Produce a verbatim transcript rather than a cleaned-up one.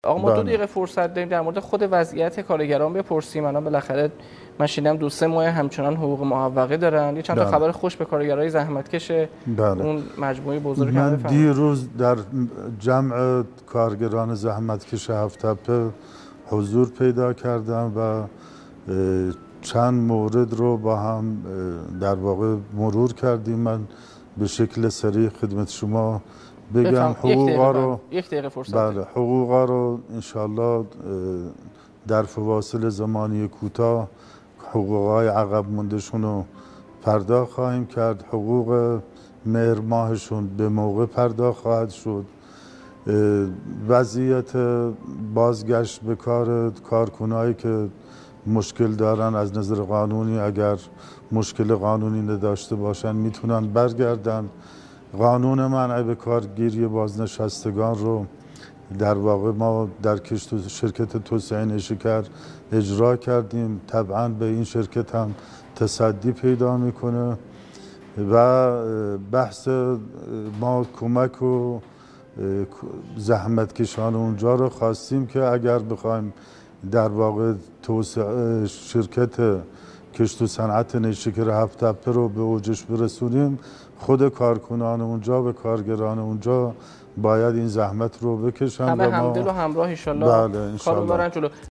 آقا ما دو بله. دقیقه فرصت داریم در مورد خود وضعیت کارگران بپرسیم. الان بالاخره من شنیدم دو سه ماه همچنان حقوق معوقه دارن. یه چند تا بله. خبر خوش به کارگرای زحمتکش بله. اون مجموعه بزرگ من هم بفرمایید. دیروز در جمع کارگران زحمتکش هفت‌تپه حضور پیدا کردم و چند مورد رو با هم در واقع مرور کردیم. من به شکل سریع خدمت شما بگم حقوقا رو یک دقیقه فرصت بله حقوقا رو انشالله در فواصل زمانی کوتاه حقوقای عقب موندهشون رو پرداخت خواهیم کرد. حقوق مهر ماهشون به موقع پرداخت خواهد شد. وضعیت بازگشت به کار کارکنایی که مشکل دارن از نظر قانونی، اگر مشکل قانونی نداشته باشن میتونن برگردن. قانون منع به کارگیری بازنشستگان رو در واقع ما در کشت و شرکت توسعه نیشکر اجرا کردیم. طبعا به این شرکت هم تصدی پیدا میکنه و بحث ما کمک و زحمتکشان اونجا رو خواستیم که اگر بخوایم در واقع توسعه شرکت کشت و صنعت نیشکر هفت‌تپه رو به اوجش برسونیم، خود کارکنان اونجا و کارگران اونجا باید این زحمت رو بکشن همه و ما همدل و همراه ان بله کار ببرن جلو.